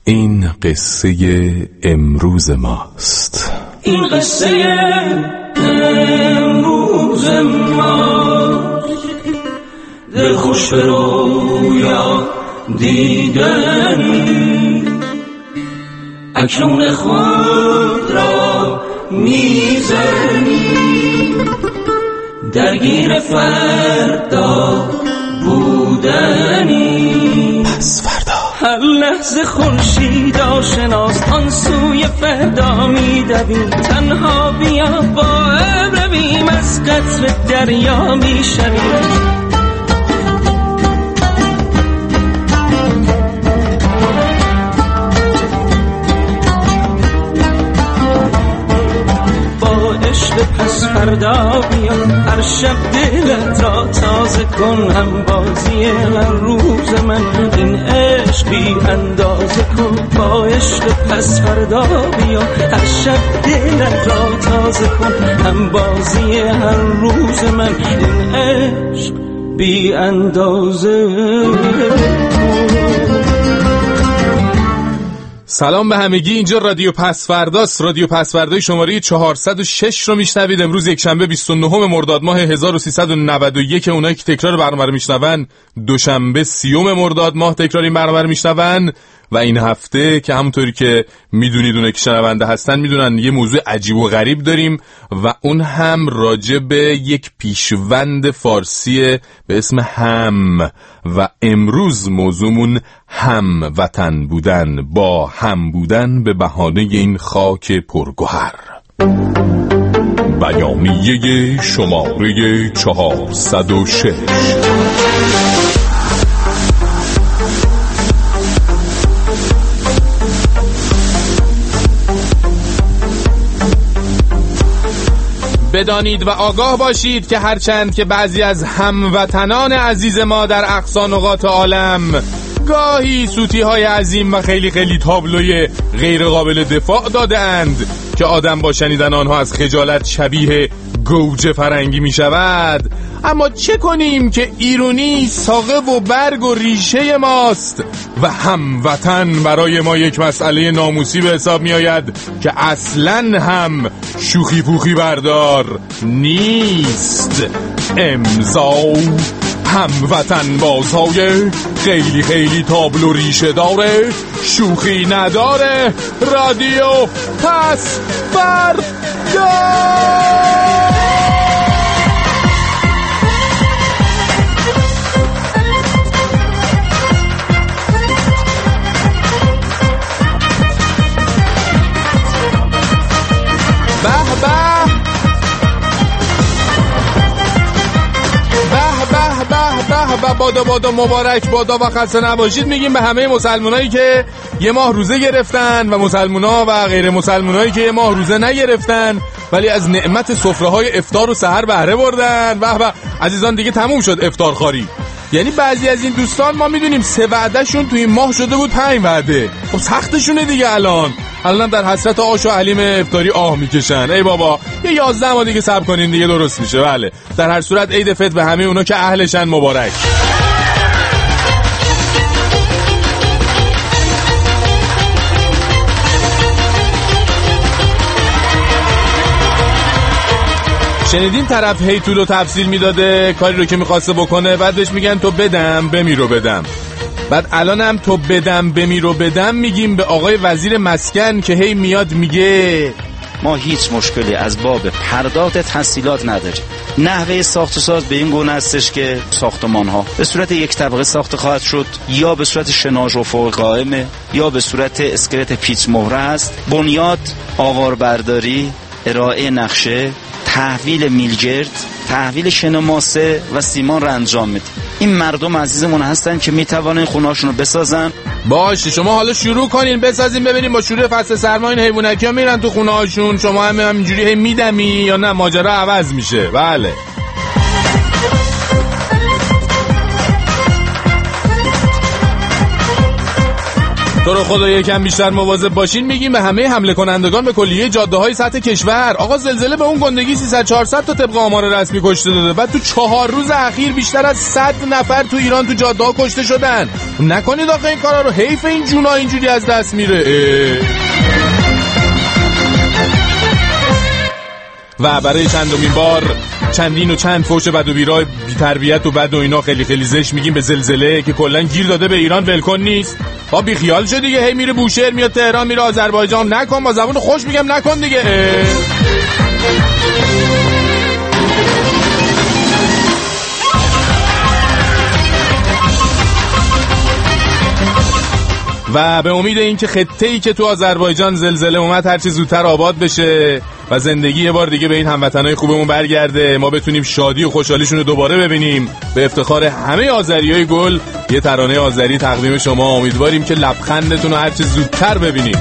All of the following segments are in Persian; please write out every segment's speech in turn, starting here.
این قصه امروز ماست. این قصه امروز ماست. دل خوش به رویا دیدن، اکنون خود را میزنی، درگیر فردا بودنی. پس فردا هر لحظه خورشید آشناست، آن سوی فردا میدویم. تنها بیا با ابر رویم، از قطر دریا میشویم. پس فردا بیا، هر شب دلت را تازه کن. هم بازی هر روز من، این عشق بی اندازه کن. با عشق پس فردا بیا، هر شب دلت را تازه کن. هم بازی هر روز من، این عشق بی اندازه کن. سلام به همگی، اینجا رادیو پس فرداست. رادیو پس فردای شماره 406 رو میشنوید. امروز یک شنبه 29 مرداد ماه 1391. اونایی که تکرار برنامه رو میشنون، دوشنبه 30 مرداد ماه تکرار این برنامه رو میشنون. و این هفته که همونطوری که میدونید، اونایی که شنونده هستن میدونن، یه موضوع عجیب و غریب داریم و اون هم راجع به یک پیشوند فارسی به اسم هم. و امروز موضوعمون هم وطن بودن، با هم بودن به بهانه این خاک پرگوهر. بیانیه شماره 406. بدانید و آگاه باشید که هرچند که بعضی از هموطنان عزیز ما در اقصا نقاط عالم گاهی سوتی‌های عظیم و خیلی خیلی تابلوی غیر قابل دفاع دادند که آدم با شنیدن آنها از خجالت شبیه گوجه فرنگی می شود، اما چه کنیم که ایرونی ساقه و برگ و ریشه ماست و هموطن برای ما یک مسئله ناموسی به حساب می آید که اصلاً هم شوخی پوخی بردار نیست. امضا هموطن بازهای خیلی خیلی تابلو ریشه داره، شوخی نداره، رادیو پس فردا. و بادا مبارک بادا و خسته نباشید میگیم به همه مسلمانایی که یه ماه روزه گرفتن و مسلمونا و غیر مسلمانایی که یه ماه روزه نگرفتن ولی از نعمت سفره‌های افطار و سحر بهره بردن. و عزیزان دیگه تموم شد افطارخواری. یعنی بعضی از این دوستان ما میدونیم 3 وعدهشون توی این ماه شده بود 5 وعده. خب سختشونه دیگه. الان در حسرت آش و حلیم افطاری آه میکشن. ای بابا یه 11 ماه دیگه صبر کنین دیگه درست میشه. بله در هر صورت عید فطر به همه اونا که اهلشن مبارک. شنیدین طرف هی طول و تفصیل میداده کاری رو که میخواسته بکنه، بعد بهش میگن تو بدم بمیرو بدم. بعد الانم تو بدم بمیرو بدم میگیم به آقای وزیر مسکن که هی میاد میگه ما هیچ مشکلی از باب پرداخت تحصیلات نداریم. نحوه ساخت و ساز به این گونه استش که ساختمان ها به صورت یک طبقه ساخته خواهد شد، یا به صورت شناژ و فوق قائمه، یا به صورت اسکلت پیچ مهره است. بنیاد، آواربرداری، ارائه نقشه، تحویل میلگرد، تحویل شنماسه و سیمان را انجام میده. این مردم عزیزمون هستن که میتوانن خونه‌هاشون رو بسازن. باشه شما حالا شروع کنین بسازین ببینیم با شروع فصل سرما این حیوانکی‌ها میرن تو خونه‌هاشون، شما هم همینجوری هی میدمی یا نه ماجرا عوض میشه. بله تو رو خدا یکم بیشتر مواظب باشین میگیم به همه حمله کنندگان به کلیه جاده‌های سطح کشور. آقا زلزله به اون گندگی 300 400 تا طبق آمار رسمی کشته داده. بعد تو 4 روز اخیر بیشتر از 100 نفر تو ایران تو جاده‌ها کشته شدن. نکنید آقا این کارا رو، حیف این جونا اینجوری از دست میره. و برای چندمین بار چندین و چند فوش بد و بیراه بی تربیت و بد و اینا خیلی خیلی زشت میگیم به زلزله که کلا گیر داده به ایران، ولکن نیست. با بی خیال شد دیگه، هی میره بوشهر میاد تهران میره آذربایجان. نکن، با زبون خوش میگم نکن دیگه. و به امید این که خطه‌ای که تو آذربایجان زلزله اومد هرچی زودتر آباد بشه و زندگی یه بار دیگه به این هموطنای خوبمون برگرده، ما بتونیم شادی و خوشحالیشون رو دوباره ببینیم. به افتخار همه آذریای گل یه ترانه آذری تقدیم شما. امیدواریم که لبخندتون رو هرچی زودتر ببینیم.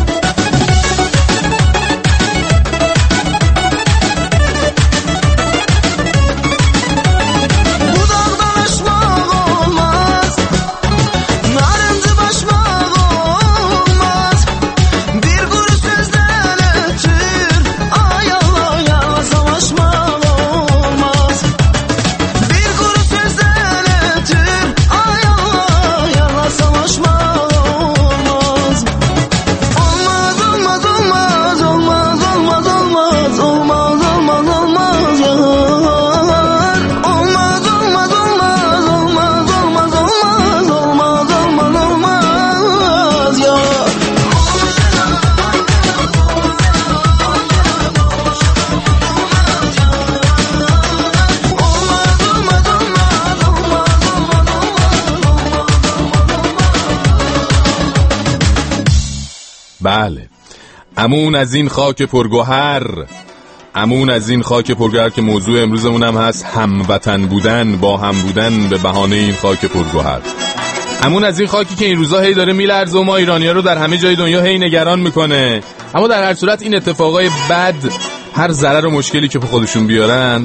بله، امون از این خاک پرگوهر، امون از این خاک پرگوهر که موضوع امروزمون هم هست هموطن بودن، با هم بودن به بهانه این خاک پرگوهر. امون از این خاکی که این روزا هی داره میلرزه و ما ایرانی‌ها رو در همه جای دنیا هی نگران میکنه. اما در هر صورت این اتفاقای بد، هر ضرر و مشکلی که به خودشون بیارن،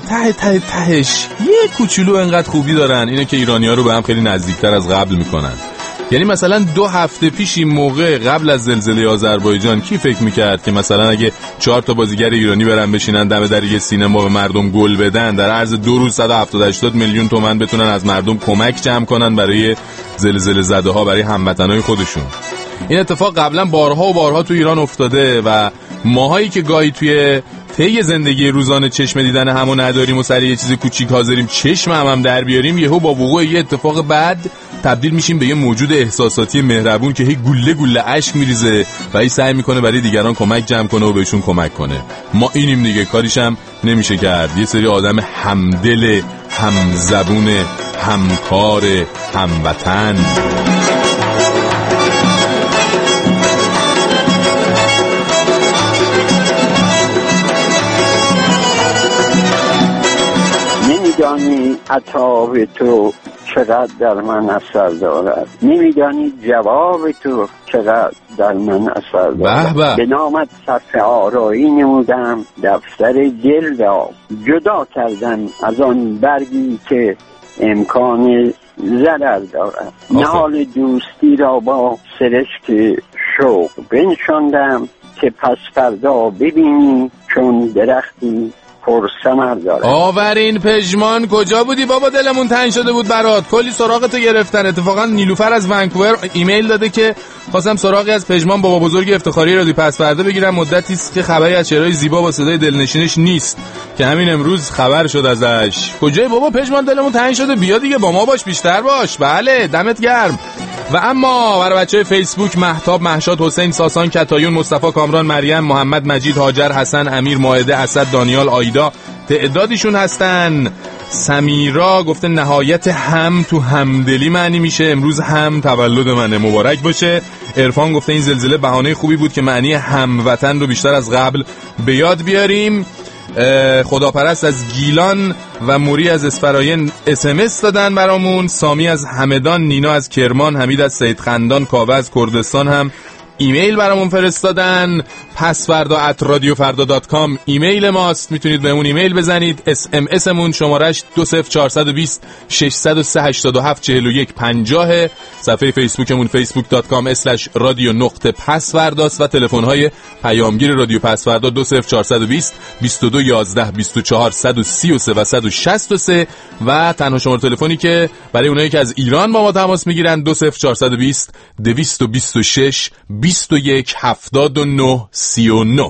تهش یه کوچولو انقدر خوبی دارن، اینه که ایرانی‌ها رو به هم خیلی نزدیکتر از قبل میکنن. یعنی مثلا 2 هفته پیش این موقع قبل از زلزله آذربایجان کی فکر میکرد که مثلا اگه 4 تا بازیگر ایرانی برن بشینن دم در یه سینما به مردم گل بدن، در عرض 2 روز 170 میلیون تومان بتونن از مردم کمک جمع کنن برای زلزله زده ها، برای هموطنای خودشون. این اتفاق قبلا بارها و بارها تو ایران افتاده و ماهایی که گاهی توی طی زندگی روزانه چشم دیدن همو نداریم و سر یه چیز کوچیک حاضریم چشم هم در بیاریم، یهو با وقوع یه اتفاق بد تبدیل میشیم به یه موجود احساساتی مهربون که هی گله گله اشک میریزه و هی سعی میکنه برای دیگران کمک جمع کنه و بهشون کمک کنه. ما اینیم دیگه، کاریش هم نمیشه کرد. یه سری آدم همدل، همزبون، همکار، هموطن. نمیدانی عطا تو چقدر در من اثر دارد، نمیدانی جواب تو چقدر در من اثر دارد. به نامت صف آرایی نمودم، دفتر دل را جدا کردم از آن برگی که امکان ضرر دارد. نهال دوستی را با سرشک شوق بنشاندم که پس فردا ببینی چون درختی پرثمر داره. آورین پژمان کجا بودی بابا؟ دلمون تنگ شده بود برات، کلی سراغتو گرفتن. اتفاقا نیلوفر از ونکوور ایمیل داده که خواستم سراغی از پژمان بابا بزرگ افتخاری رادیو پس فردا بگیرم، مدتی است که خبری از شعرهای زیبا با صدای دلنشینش نیست که همین امروز خبر شد ازش. کجای بابا پژمان؟ دلمون تنگ شده، بیا دیگه با ما باش، بیشتر باش. بله دمت گرم. و اما برای بچهای فیسبوک مهتاب، مهشاد، حسین، ساسان، کتایون، مصطفی، کامران، مریم، محمد مجید، هاجر، حسن، امیر، مائده، اسد، دانیال، آیدا تعدادیشون هستن. سمیرا گفته نهایت هم تو همدلی معنی میشه، امروز هم تولد منه، مبارک باشه. عرفان گفته این زلزله بهانه خوبی بود که معنی هموطن رو بیشتر از قبل به یاد بیاریم. خداپرست از گیلان و موری از اسفراین SMS دادن برامون. سامی از همدان، نینا از کرمان، حمید از سید خندان، کاوه از کردستان هم ایمیل برامون فرستادن. pasfarda@radiofarda.com ایمیل ماست، میتونید بهمون ایمیل بزنید. SMS مون شمارش 20420 603 87 41 50. صفحه فیسبوکمون facebook.com/radio_pasfarda و تلفن‌های پیامگیر رادیو پس‌فردا 20420 22 11 24 133 و 163 و تنها شماره تلفنی که برای اونایی که از ایران با ما تماس میگیرن 20420 226 21 79 39.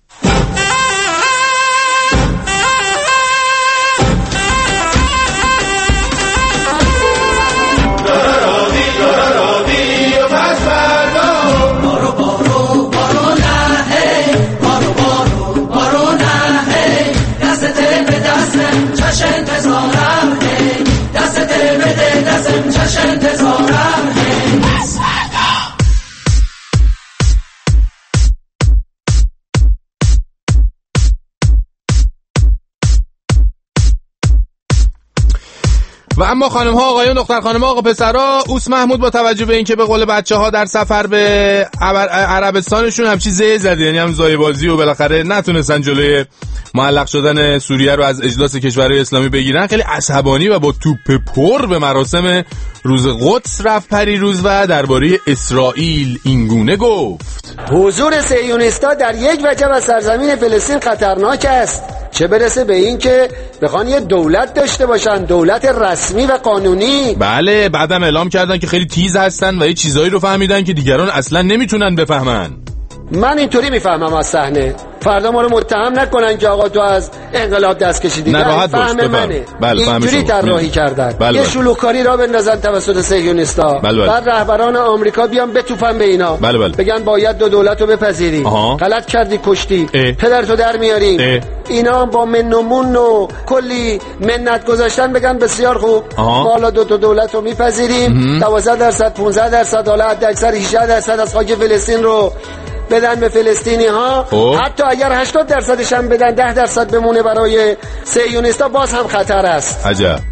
و اما خانم ها آقایون، دختر خانم ها آقا پسرا، اوس محمود با توجه به اینکه به قول بچه ها در سفر به عربستانشون همچی زه زده، یعنی هم زای بازی و بالاخره نتونستن جلوی معلق شدن سوریه رو از اجلاس کشورهای اسلامی بگیرن، خیلی عصبانی و با توپ پر به مراسم روز قدس رفت پریروز و درباره اسرائیل اینگونه گفت: حضور صهیونیست‌ها در یک وجب از سرزمین فلسطین خطرناک است، چه برسه به این که بخوان یه دولت داشته باشن، دولت رسمی و قانونی. بله، بعدم اعلام کردن که خیلی تیز هستن و یه چیزایی رو فهمیدن که دیگران اصلا نمیتونن بفهمن. من اینطوری میفهمم از صحنه، فردا ما رو متهم نکنن که آقا تو از انقلاب دست کشیدی. نه راحت باش، منه. بله، اینجوری طراحی کردن. یه شلوغکاری را بندازن توسط صهیونیستا. بعد رهبران آمریکا بیان بتوفن به اینا. بگن باید دو دولت رو بپذیری. غلط کردی، کشتی. پدرتو در میاریم. اینا با منمون و کلی منت گذاشتن بگن بسیار خوب. بالا دو دولت رو میپذیریم. 12%، 15%، حالا حداکثر 18% از خاک فلسطین رو بدن به فلسطینی ها. حتی اگر 80% هم بدن، 10% بمونه برای صهیونیستا، باز هم خطر است.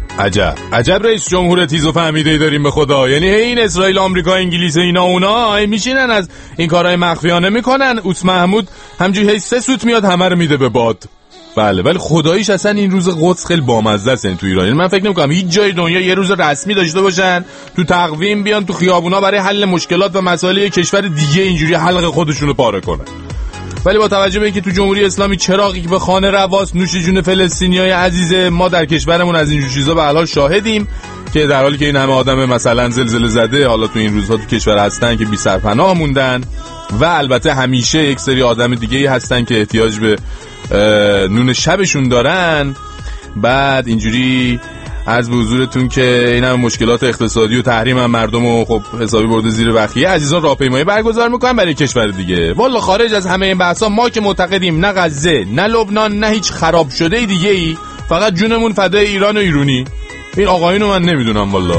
عجب رئیس جمهور تیز و فهمیده‌ای داریم به خدا. یعنی این اسرائیل، آمریکا، انگلیس، اینا اونا میشینن از این کارهای مخفیانه میکنن. اوس محمود همجوری هی 3 سوت میاد همه رو میده به باد. بله، ولی خداییش اصلا این روز قدس خیلی بامزه است تو ایران. یعنی من فکر نمی‌کنم هیچ جای دنیا یه روز رسمی داشته باشن تو تقویم بیان تو خیابونا برای حل مشکلات و مسائل کشور دیگه اینجوری حلق خودشونو پاره کنن. ولی با توجه به اینکه تو جمهوری اسلامی چراغی که به خانه رواست نوش جون فلسطینیای عزیز ما در کشورمون از این چیزا به هر حال شاهدیم، که در حالی که این همه آدم مثلا زلزله زده حالا تو این روزها تو کشور هستن که بی سرپناه موندن، و البته همیشه یک سری آدم دیگه هستن که احتیاج به نون شبشون دارن، بعد اینجوری از به حضورتون که این هم مشکلات اقتصادی و تحریم هم مردم و خب حسابی برده زیر بخیه، عزیزان راهپیمایی برگزار میکنن برای کشور دیگه. والا خارج از همه این بحثا ما که معتقدیم نه غزه، نه لبنان، نه هیچ خراب شده دیگه ای، فقط جونمون فدای ایران و ایرونی. این آقایونو من نمیدونم والا.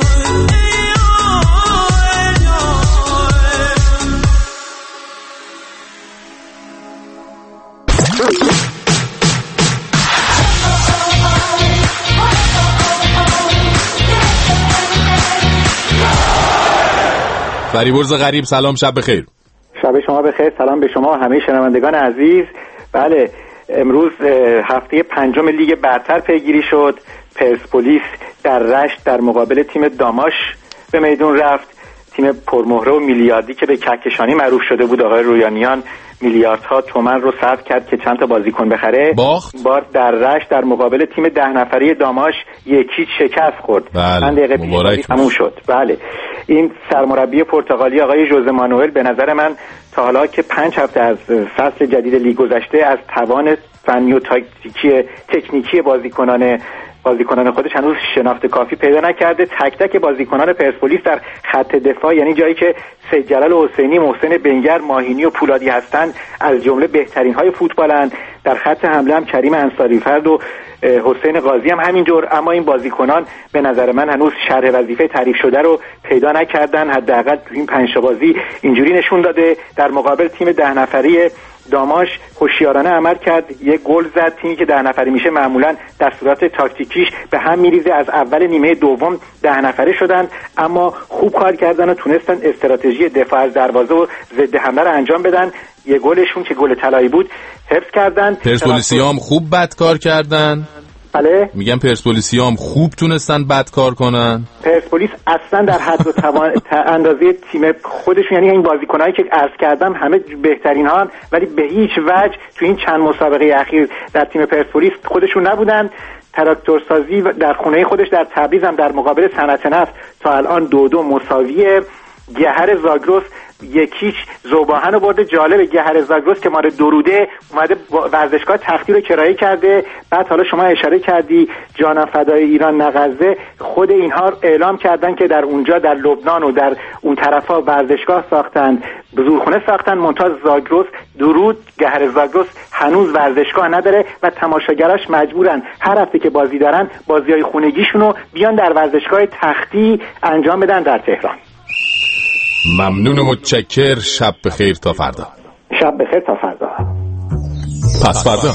فریبرز غریب، سلام، شب بخیر. شب شما بخیر، سلام به شما همه شنوندگان عزیز. بله، امروز هفته 5 لیگ برتر پیگیری شد. پرسپولیس در رشت در مقابل تیم داماش به میدون رفت. تیم پرمهره و میلیاردی که به کهکشانی معروف شده بود، آقای رویانیان میلیاردها تومان رو صرف کرد که چند تا بازیکن بخره. بار در رشت در مقابل تیم 10 نفره داماش 1-0 شکست خورد. چند دقیقه پیش تموم شد. بله، این سرمربی پرتغالی آقای ژوزه مانوئل به نظر من تا حالا که 5 هفته از فصل جدید لیگ گذشته از توان فنی و تکنیکی بازیکنان خودش هنوز شناخت کافی پیدا نکرده. تک تک بازیکنان پرسپولیس در خط دفاع، یعنی جایی که سید جلال حسینی، محسن بنگر، ماهینی و پولادی هستند، از جمله بهترین های فوتبالند. در خط حمله هم کریم انصاری فرد و حسین قاضی هم همینجور. اما این بازیکنان به نظر من هنوز شرح وظیفه تعریف شده رو پیدا نکردن. حداقل تو این 5 بازی اینجوری نشون داده. در مقابل تیم 10 نفره داماش هوشیارانه عمل کرد، یه گل زد. تیمی که 10 نفره میشه معمولا دستورات تاکتیکیش به هم میریزه، از اول نیمه دوم 10 نفره شدن، اما خوب کار کردن و تونستن استراتژی دفاع از دروازه و ضد حمله رو انجام بدن. یه گلشون که گل طلایی بود حفظ کردن. پرسپولیسیام خوب بد کار کردن. بله میگم پرسپولیسیام خوب تونستن بد کار کنن. پرسپولیس اصلا در حد و اندازه تیم خودشون، یعنی این بازیکنایی که عرض کردم همه بهترین هان، ولی به هیچ وجه تو این چند مسابقه اخیر در تیم پرسپولیس خودشون نبودن. تراکتورسازی در خونه خودش در تبریز هم در مقابل صنعت نفت تا الان 2-2 مساویه. گهر زاگرس 1-0 ذوباهن رو برده. جالب، گهر زاگرس که مال دروده اومده ورزشگاه تختی رو کرایه کرده. بعد حالا شما اشاره کردی جانم فدای ایران نه غزه، خود اینها اعلام کردن که در اونجا در لبنان و در اون طرفا ورزشگاه ساختن، زورخونه ساختن، منتها زاگرس درود گهر زاگرس هنوز ورزشگاه نداره و تماشاگراش مجبورن هر هفته که بازی دارن بازیای خونگیشونو بیان در ورزشگاه تختی انجام بدن در تهران. ممنون و متشکر. شب بخیر تا فردا. شب بخیر تا فردا. پس فردا.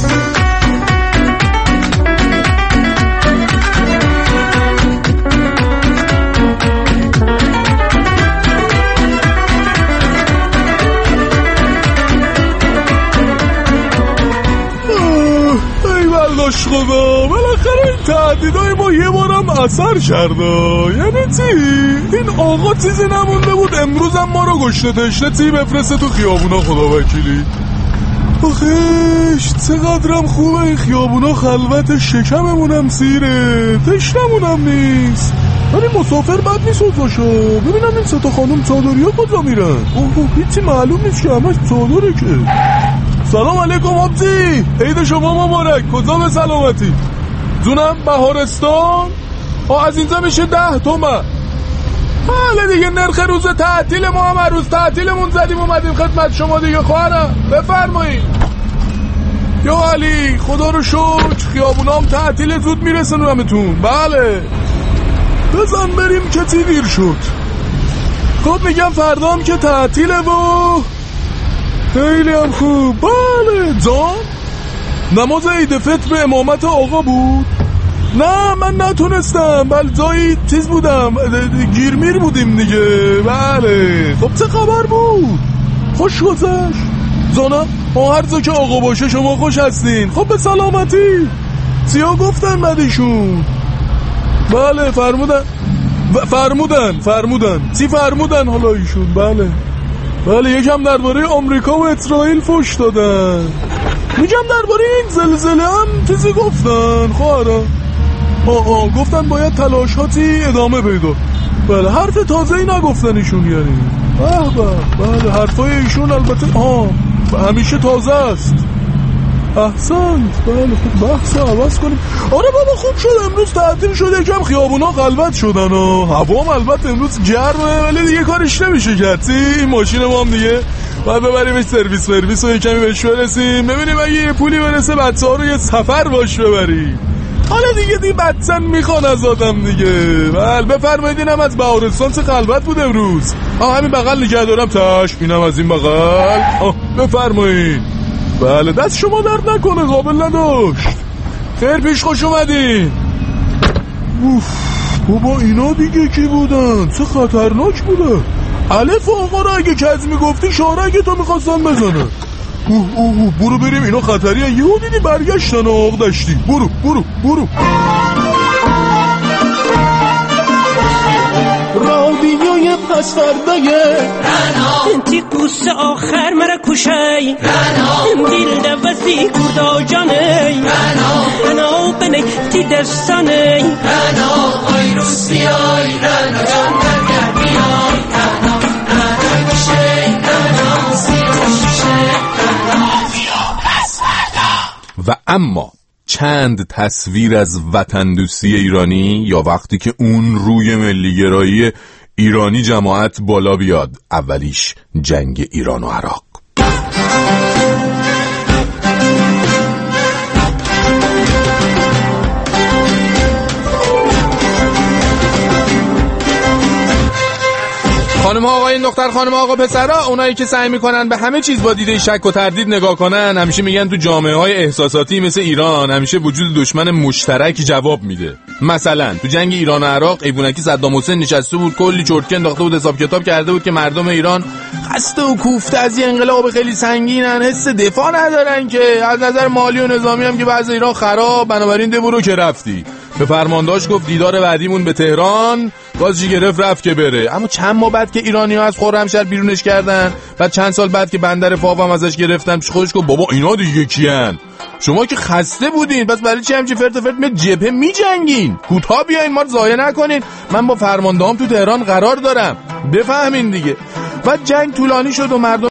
ایوالش خدا، بالاخره این تهدیدهای ما یه بارم اثر کرده. یعنی چی؟ این آقا چیزی نمونده بود امروز هم ما رو گشته تشنه تی بفرسته تو خیابونا. خدا وکیلی آخیش چقدرم خوبه این خیابونا خلوت، شکممونم سیره، تشنمونم نیست، ولی مسافر بد نیست اوضاعشو. ببینم این ستا خانم چادری ها کجا میرن؟ هیچی معلوم نیست که همش چادره که. سلام علیکم آبجی، عید شما مبارک. کجا به سلامتی؟ جونم بهارستان. از اینجا میشه 10 تومن. حالا دیگه نرخ روز تعطیل ما هم روز تعطیلمون زدیم اومدیم خدمت شما دیگه خواهرم. بفرمایید. یا علی خدا رو شکر خیابونام تعطیل زود میرسونمتون. بله بزن بریم که تی دیر شد. خب میگم فردام که تعطیله و خیلی هم خوب. بله جان، نماز عید فطر به امامت آقا بود؟ نه من نتونستم، بله جایی چیز بودم، گیرمیر بودیم دیگه. بله خب چه خبر بود؟ خوش گذشت جانم. هر جا که آقا باشه شما خوش هستین. خب به سلامتی. سیا گفتن بدیشون. بله فرمودن چی فرمودن حالا ایشون؟ بله یکم درباره آمریکا و اسرائیل فوش دادن. میگم درباره این زلزله هم چیزی گفتن خواهرم. گفتن باید تلاشاتی ادامه پیدا. بله حرف تازه‌ای نگفتن ایشون یعنی. بله حرفای ایشون البته همیشه تازه است. احسنت. بله خوب بحث عوض کنیم. آره بابا خوب شد امروز تعطیل شده، یکم خیابونا خلوت شدن و هوا هم البته امروز گرمه، ولی دیگه کارش نمیشه کرد. این ماشین ما هم دیگه باید ببریمش سرویس و یکمی بهش برسیم، ببینیم اگه یه پولی برسه بچه‌ها رو یه سفر باش ببریم. حالا دیگه بچه‌ن میخوان از آدم دیگه. بله بفرمایید. اینم از بهارستان چه خلوت بود امروز. همین بغل نگه دارم چشم. اینم از این بغل. بفرمایید. بله دست شما درد نکنه، قابل نداشت. خیر پیش خوش اومدین. بابا اینا دیگه کی بودن؟ چه خطرناک بوده. الف آقا رو اگه کز میگفتی شارگی تو میخواستن بزنن. برو بریم اینا خطریه. یهو دیدی برگشتن آق داشتی. برو رادیوی پس فردایه انتی قوس آخر مرا کشی دیل دوزی کردا جانی رنا بنی تی دستانی رنا آی روسی آی رنا جان برگر بیای رنا کشی رنا سیوشی رنا پس فردا. و اما چند تصویر از وطن دوستی ایرانی یا وقتی که اون روی ملیگرایی ایرانی جماعت بالا بیاد. اولیش جنگ ایران و عراق. خانم ها آقای دختر خانم آقا پسرا، اونایی که سعی میکنن به همه چیز با دیده شک و تردید نگاه کنن، همیشه میگن تو جامعه های احساساتی مثل ایران همیشه وجود دشمن مشترک جواب میده. مثلا تو جنگ ایران و عراق ایوونکی صدام حسین نشسته بود، کلی چرتکه انداخته بود، حساب کتاب کرده بود که مردم ایران خسته و کوفته از این انقلاب خیلی سنگینن، حس دفاع ندارن، که از نظر مالی و نظامی هم که وضع ایران خراب، بنابراین ده برو که رفتی. به فرمانداش گفت دیدار بعدیمون به تهران، گازی گرفت رفت که بره. اما چند ماه بعد که ایرانی‌ها از خرمشهر بیرونش کردن، بعد چند سال بعد که بندر فاو هم ازش گرفتن، پیش خودش گفت بابا اینا دیگه کیان؟ شما که خسته بودین، پس برای چی همچین فرت می جبهه میجنگین؟ کوتاه بیاین، ما رو ضایع نکنین، من با فرماندهام تو تهران قرار دارم، بفهمین دیگه. بعد جنگ طولانی شد و مردم